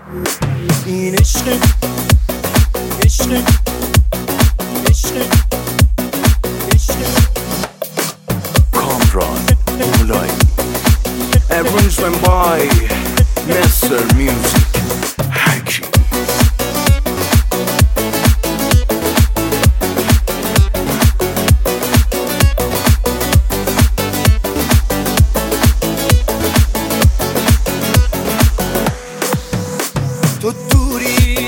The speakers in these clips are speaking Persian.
این عشق عشق عشق عشق Kamran Mulay. Everyone's went by Mr. Music Hakim. تو دوری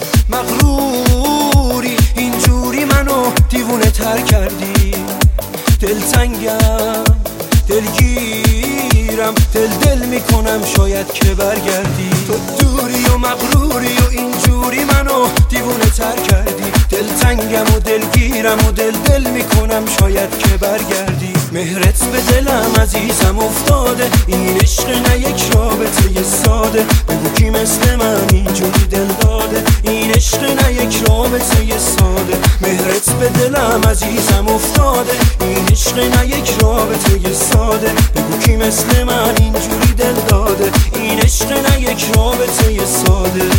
مغروری اینجوری منو دیوونه تر کردی. دلتنگم دلگیرم دل میکنم شاید که برگردی. تو دوری و مغروری و اینجوری منو دیوونه تر کردی. دلتنگم و دلگیرم و دل میکنم شاید که برگردی. مهرت به دلم عزیزم افتاده. این عشق نه یک رابطه ساده. بگو کی مثل من اینجوری دل داده. این عشق نه یک رابطه ساده. مهرت به دلم عزیزم افتاده. این عشق نه یک رابطه ساده. بگو کی مثل من اینجوری دل داده. این عشق نه یک رابطه ساده.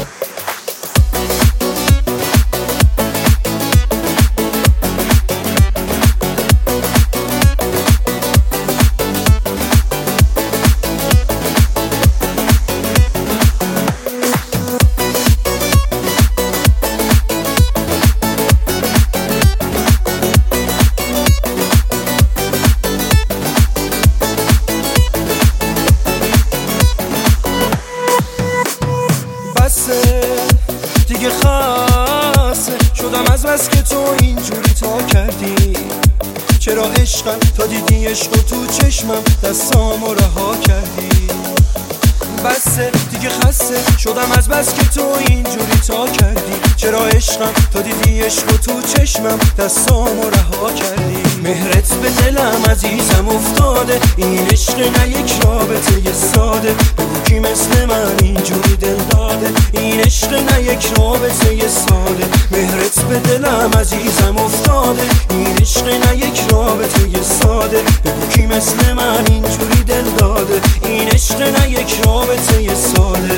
دیگه خاصه شدم از بس که تو اینجوری تا کردی. چرا عشقم تا دیدی عشق تو چشمم دستامو رها کردی. بسه دیگه خسته شدم از بس که تو اینجوری تا کردی. چرا عشقم تا دیدی عشق تو چشمم دستامو رها کردی. مهرت به دلم عزیزم افتاده. این عشق نه یک رابطه ساده. بگو کی مثل من اینجوری دل داده. این عشق نه یک رابطه ساده. مهرت به دلم عزیزم افتاده. این عشق نه یک رابطه ساده. بگو کی مثل من اینجوری دل داده. این عشق نه یک رابطه ساده.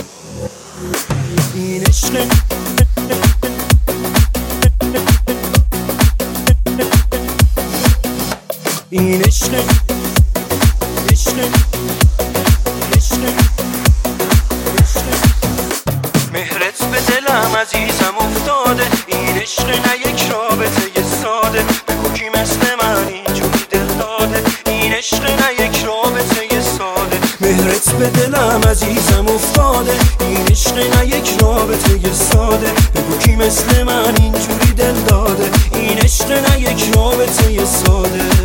این عشق این عشق عشق عشق عشق مهرت به دلم عزیزم افتاده. این عشق نه یک رابطه ساده. بگو کی مثل من اینجوری دل داده. این عشق نه یک رابطه ساده. مهرت به دلم عزیزم افتاده. این عشق نه یک رابطه ساده. بگو کی مثل من اینجوری دل داده. این عشق نه یک رابطه ساده.